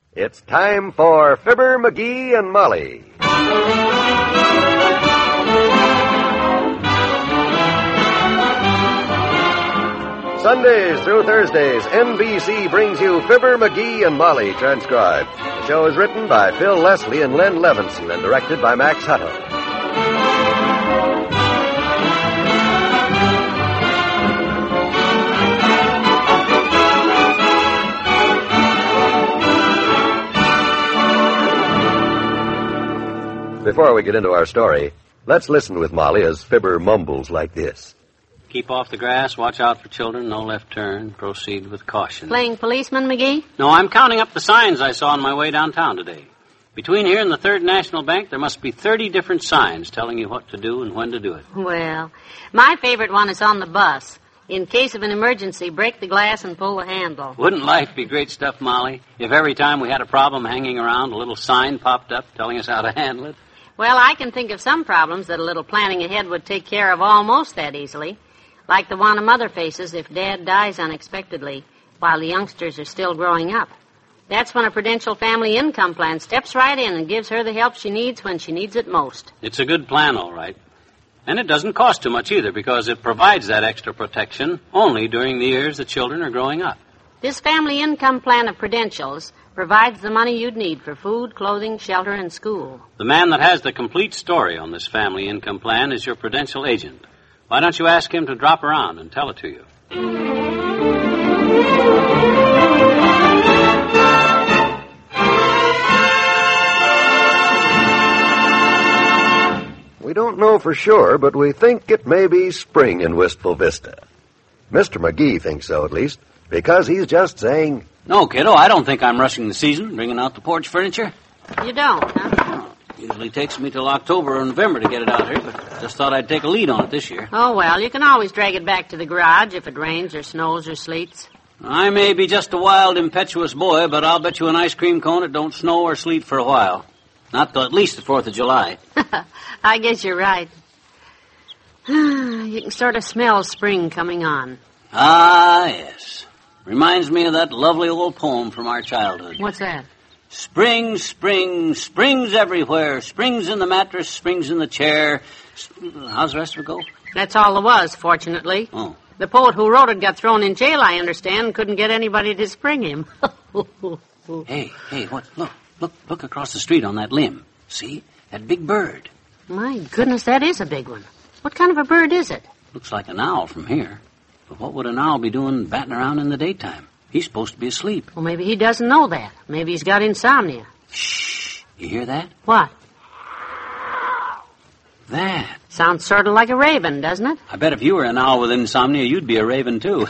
It's time for Fibber, McGee, and Molly. Sundays through Thursdays, NBC brings you Fibber, McGee, and Molly transcribed. The show is written by Phil Leslie and Len Levinson and directed by Max Hutto. Before we get into our story, let's listen with Molly as Fibber mumbles like this. Keep off the grass, watch out for children, no left turn, proceed with caution. Playing policeman, McGee? No, I'm counting up the signs I saw on my way downtown today. Between here and the Third National Bank, there must be 30 different signs telling you what to do and when to do it. Well, my favorite one is on the bus. In case of an emergency, break the glass and pull the handle. Wouldn't life be great stuff, Molly, if every time we had a problem hanging around, a little sign popped up telling us how to handle it? Well, I can think of some problems that a little planning ahead would take care of almost that easily. Like the one a mother faces if Dad dies unexpectedly while the youngsters are still growing up. That's when a Prudential Family Income Plan steps right in and gives her the help she needs when she needs it most. It's a good plan, all right. And it doesn't cost too much either because it provides that extra protection only during the years the children are growing up. This Family Income Plan of Prudential's provides the money you'd need for food, clothing, shelter, and school. The man that has the complete story on this Family Income Plan is your Prudential agent. Why don't you ask him to drop around and tell it to you? We don't know for sure, but we think it may be spring in Wistful Vista. Mr. McGee thinks so, at least, because he's just saying... No, kiddo, I don't think I'm rushing the season, bringing out the porch furniture. You don't, huh? Usually takes me till October or November to get it out here, but just thought I'd take a lead on it this year. Oh, well, you can always drag it back to the garage if it rains or snows or sleets. I may be just a wild, impetuous boy, but I'll bet you an ice cream cone it don't snow or sleet for a while. Not till at least the 4th of July. I guess you're right. You can sort of smell spring coming on. Ah, yes. Reminds me of that lovely old poem from our childhood. What's that? Spring, spring, spring's everywhere. Spring's in the mattress, spring's in the chair. How's the rest of it go? That's all there was, fortunately. Oh. The poet who wrote it got thrown in jail, I understand, and couldn't get anybody to spring him. Hey, what? Look across the street on that limb. See? That big bird. My goodness, that is a big one. What kind of a bird is it? Looks like an owl from here. But what would an owl be doing batting around in the daytime? He's supposed to be asleep. Well, maybe he doesn't know that. Maybe he's got insomnia. Shh. You hear that? What? That. Sounds sort of like a raven, doesn't it? I bet if you were an owl with insomnia, you'd be a raven, too.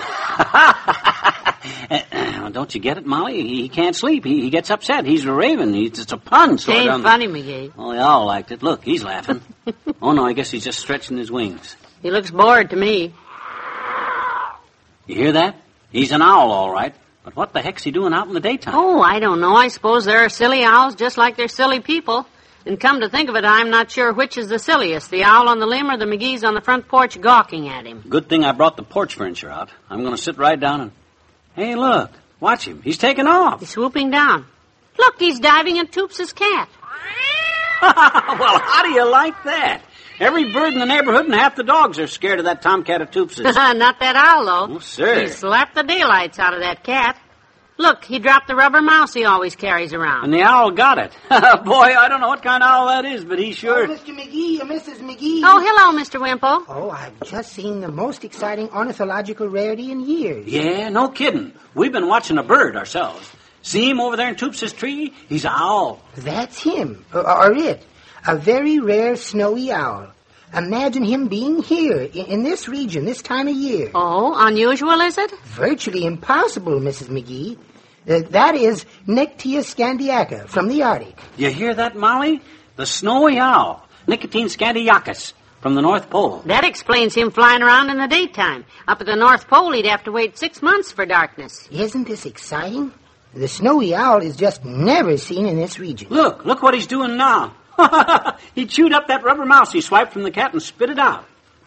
Don't you get it, Molly? He can't sleep. He gets upset. He's a raven. It's a pun. It ain't funny, McGee. Well, the owl liked it. Look, he's laughing. Oh, no, I guess he's just stretching his wings. He looks bored to me. You hear that? He's an owl, all right. But what the heck's he doing out in the daytime? Oh, I don't know. I suppose there are silly owls just like there's silly people. And come to think of it, I'm not sure which is the silliest, the owl on the limb or the McGees on the front porch gawking at him. Good thing I brought the porch furniture out. I'm going to sit right down and... Hey, look. Watch him. He's taking off. He's swooping down. Look, he's diving at Toops' cat. Well, how do you like that? Every bird in the neighborhood and half the dogs are scared of that tomcat of Toops'. Not that owl, though. Oh, sir. He slapped the daylights out of that cat. Look, he dropped the rubber mouse he always carries around. And the owl got it. Boy, I don't know what kind of owl that is, but he sure... Oh, Mr. McGee, Mrs. McGee. Oh, hello, Mr. Wimple. Oh, I've just seen the most exciting ornithological rarity in years. Yeah, no kidding. We've been watching a bird ourselves. See him over there in Toops' tree? He's an owl. That's him, or it. A very rare snowy owl. Imagine him being here, in this region, this time of year. Oh, unusual, is it? Virtually impossible, Mrs. McGee. That is Nyctia scandiaca from the Arctic. You hear that, Molly? The snowy owl, Nicotine scandiacus, from the North Pole. That explains him flying around in the daytime. Up at the North Pole, he'd have to wait 6 months for darkness. Isn't this exciting? The snowy owl is just never seen in this region. Look what he's doing now. He chewed up that rubber mouse he swiped from the cat and spit it out.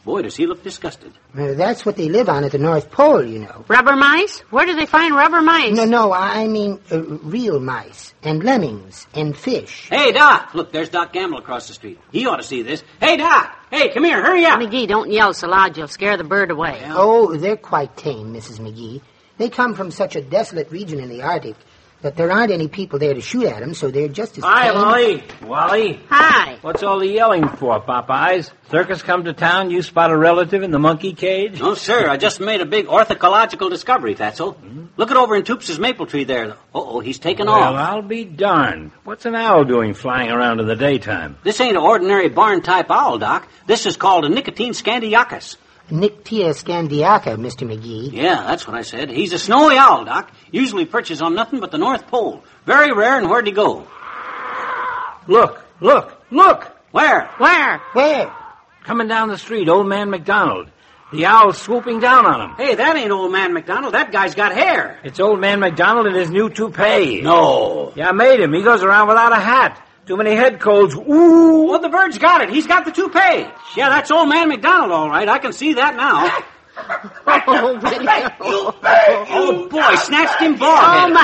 Boy, does he look disgusted. That's what they live on at the North Pole, you know. Rubber mice? Where do they find rubber mice? No, I mean real mice and lemmings and fish. Hey, Doc! Look, there's Doc Gamble across the street. He ought to see this. Hey, Doc! Hey, come here, hurry up! McGee, don't yell so loud you'll scare the bird away. Yeah. Oh, they're quite tame, Mrs. McGee. They come from such a desolate region in the Arctic that there aren't any people there to shoot at them, so they're just as Hi, tame. Molly. Wally. Hi. What's all the yelling for, Popeyes? Circus come to town, you spot a relative in the monkey cage? No, sir. I just made a big ornithological discovery, Fatso. Look at over in Toops' maple tree there. Uh-oh, he's taken Well, off. I'll be darned. What's an owl doing flying around in the daytime? This ain't an ordinary barn-type owl, Doc. This is called a nicotine scandiacus. Nyctea scandiaca, Mr. McGee. Yeah, that's what I said. He's a snowy owl, Doc. Usually perches on nothing but the North Pole. Very rare, and where'd he go? Look! Where? Where? Coming down the street, old man McDonald. The owl's swooping down on him. Hey, that ain't old man McDonald. That guy's got hair. It's old man McDonald in his new toupee. No. Yeah, I made him. He goes around without a hat. Too many head colds. Ooh! Well, the bird's got it. He's got the toupee. Yeah, that's old man McDonald, all right. I can see that now. Oh, boy, snatched him bald.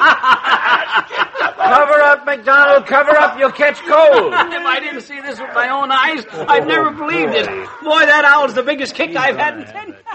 Cover up, McDonald. Cover up. You'll catch cold. If I didn't see this with my own eyes, I'd never believed it. Boy, that owl's the biggest kick I've had in 10 years.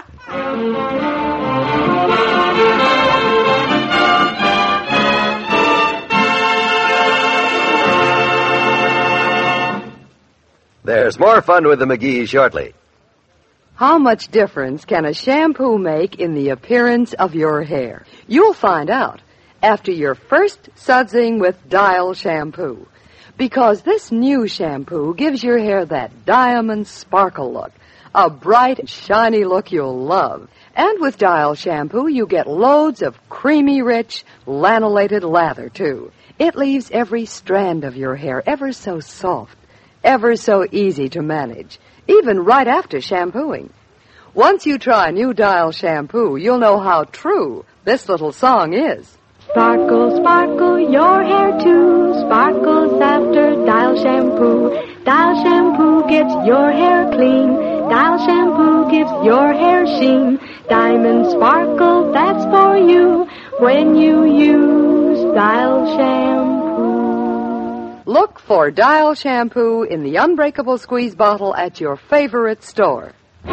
There's more fun with the McGees shortly. How much difference can a shampoo make in the appearance of your hair? You'll find out after your first sudsing with Dial shampoo. Because this new shampoo gives your hair that diamond sparkle look, a bright, shiny look you'll love. And with Dial shampoo, you get loads of creamy, rich, lanolated lather, too. It leaves every strand of your hair ever so soft, ever so easy to manage, even right after shampooing. Once you try new Dial shampoo, you'll know how true this little song is. Sparkle, sparkle, your hair too sparkles after Dial shampoo. Dial shampoo gets your hair clean. Dial shampoo gives your hair sheen. Diamond sparkle, that's for you when you use Dial shampoo. Look for Dial shampoo in the unbreakable squeeze bottle at your favorite store.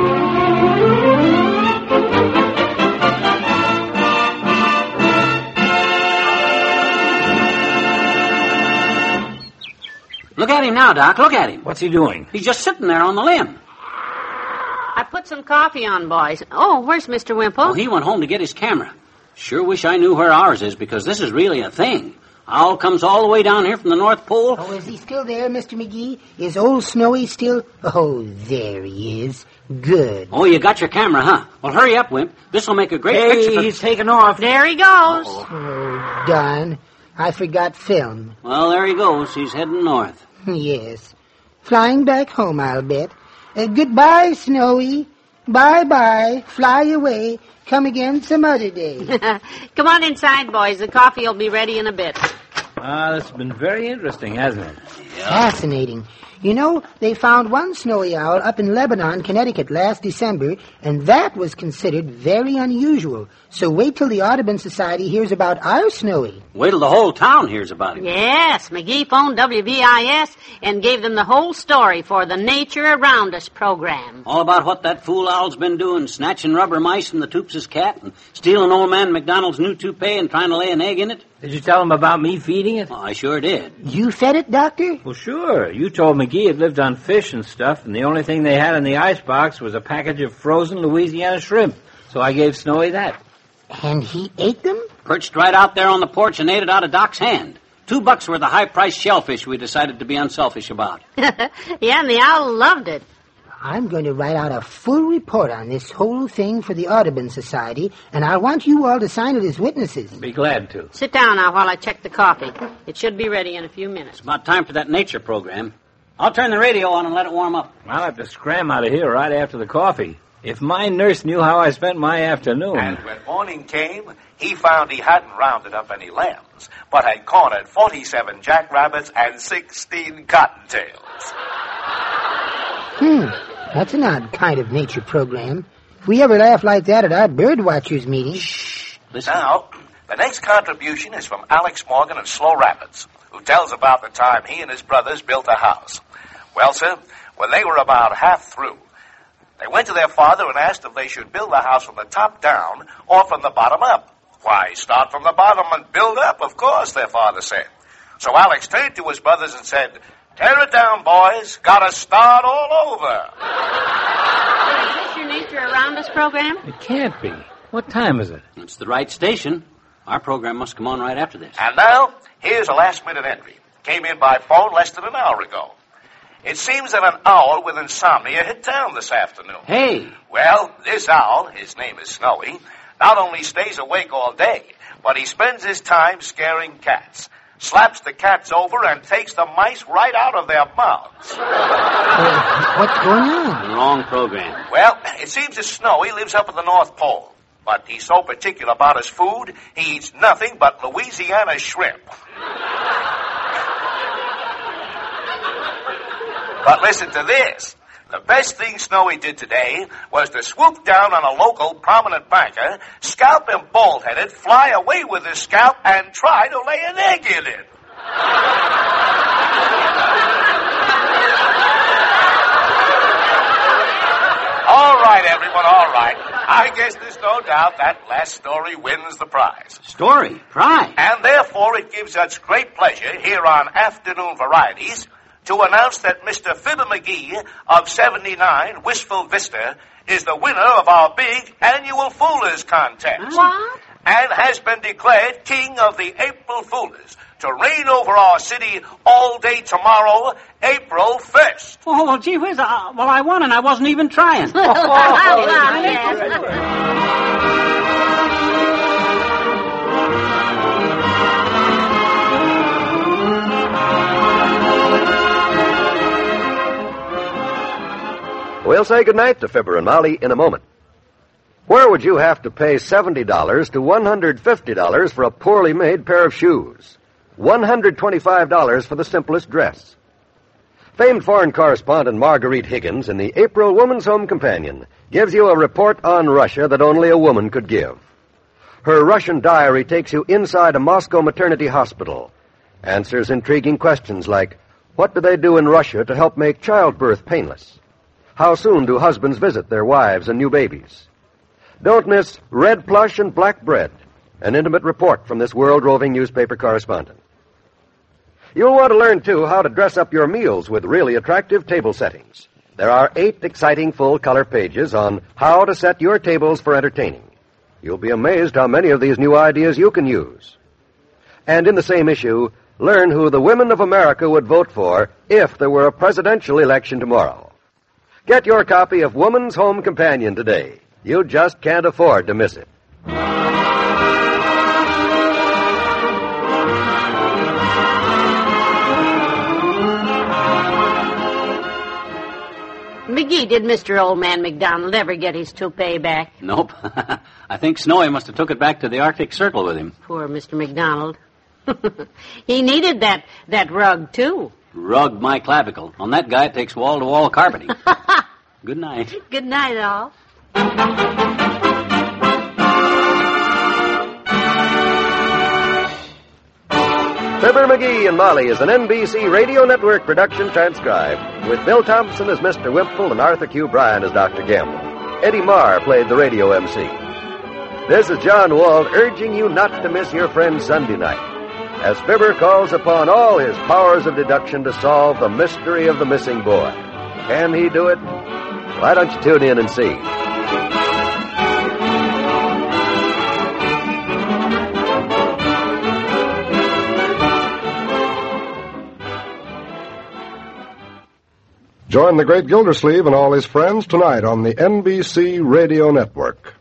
Look at him now, Doc. Look at him. What's he doing? He's just sitting there on the limb. I put some coffee on, boys. Oh, where's Mr. Wimple? Oh, he went home to get his camera. Sure wish I knew where ours is, because this is really a thing. Owl comes all the way down here from the North Pole. Oh, is he still there, Mr. McGee? Is old Snowy still... Oh, there he is. Good. Oh, you got your camera, huh? Well, hurry up, Wimp. This'll make a great picture. Hey, he's taking off. There he goes. Oh, darn. I forgot film. Well, there he goes. He's heading north. Yes. Flying back home, I'll bet. Goodbye, Snowy. Bye-bye. Fly away. Come again some other day. Come on inside, boys. The coffee will be ready in a bit. That's been very interesting, hasn't it? Fascinating. You know, they found one snowy owl up in Lebanon, Connecticut last December, and that was considered very unusual. So wait till the Audubon Society hears about our Snowy. Wait till the whole town hears about him. Yes, McGee phoned WVIS and gave them the whole story for the Nature Around Us program. All about what that fool owl's been doing, snatching rubber mice from the Toops' cat and stealing old man McDonald's new toupee and trying to lay an egg in it. Did you tell him about me feeding it? Oh, I sure did. You fed it, Doctor? Well, sure. You told McGee it lived on fish and stuff, and the only thing they had in the icebox was a package of frozen Louisiana shrimp. So I gave Snowy that. And he ate them? Perched right out there on the porch and ate it out of Doc's hand. $2 worth of high-priced shellfish we decided to be unselfish about. Yeah, and the owl loved it. I'm going to write out a full report on this whole thing for the Audubon Society, and I want you all to sign it as witnesses. Be glad to. Sit down now while I check the coffee. It should be ready in a few minutes. It's about time for that nature program. I'll turn the radio on and let it warm up. I'll have to scram out of here right after the coffee. If my nurse knew how I spent my afternoon... And when morning came, he found he hadn't rounded up any lambs, but had cornered 47 jackrabbits and 16 cottontails. That's an odd kind of nature program. If we ever laugh like that at our bird watchers meeting... Shh. Listen. Now, the next contribution is from Alex Morgan in Slow Rapids, who tells about the time he and his brothers built a house. Well, sir, when they were about half through, they went to their father and asked if they should build the house from the top down or from the bottom up. Why, start from the bottom and build up, of course, their father said. So Alex turned to his brothers and said, "Tear it down, boys. Gotta start all over." Is this your Nature Around Us program? It can't be. What time is it? It's the right station. Our program must come on right after this. And now, here's a last-minute entry. Came in by phone less than an hour ago. It seems that an owl with insomnia hit town this afternoon. Hey! Well, this owl, his name is Snowy, not only stays awake all day, but he spends his time scaring cats. Slaps the cats over and takes the mice right out of their mouths. What's going on? Wrong program. Well, it seems that Snowy lives up at the North Pole. But he's so particular about his food, he eats nothing but Louisiana shrimp. But listen to this. The best thing Snowy did today was to swoop down on a local prominent banker, scalp him bald-headed, fly away with his scalp, and try to lay an egg in it. All right, everyone, all right. I guess there's no doubt that last story wins the prize. Story? Prize? And therefore it gives us great pleasure here on Afternoon Varieties to announce that Mr. Fibber McGee of 79 Wistful Vista is the winner of our big annual Foolers contest. What? And has been declared King of the April Foolers to reign over our city all day tomorrow, April 1st. Oh, well, gee whiz. Well, I won and I wasn't even trying. We'll say goodnight to Fibber and Molly in a moment. Where would you have to pay $70 to $150 for a poorly made pair of shoes? $125 for the simplest dress. Famed foreign correspondent Marguerite Higgins in the April Woman's Home Companion gives you a report on Russia that only a woman could give. Her Russian diary takes you inside a Moscow maternity hospital, answers intriguing questions like, what do they do in Russia to help make childbirth painless? How soon do husbands visit their wives and new babies? Don't miss Red Plush and Black Bread, an intimate report from this world-roving newspaper correspondent. You'll want to learn, too, how to dress up your meals with really attractive table settings. There are 8 exciting full-color pages on how to set your tables for entertaining. You'll be amazed how many of these new ideas you can use. And in the same issue, learn who the women of America would vote for if there were a presidential election tomorrow. Get your copy of Woman's Home Companion today. You just can't afford to miss it. McGee, did Mr. Old Man McDonald ever get his toupee back? Nope. I think Snowy must have took it back to the Arctic Circle with him. Poor Mr. McDonald. He needed that rug, too. Rug my clavicle. On that guy, it takes wall-to-wall carpeting. Good night. Good night, all. Fibber McGee and Molly is an NBC Radio Network production transcribed, with Bill Thompson as Mr. Wimple and Arthur Q. Bryan as Dr. Gamble. Eddie Marr played the radio MC. This is John Wald urging you not to miss your friend Sunday night, as Fibber calls upon all his powers of deduction to solve the mystery of the missing boy. Can he do it? Why don't you tune in and see? Join the great Gildersleeve and all his friends tonight on the NBC Radio Network.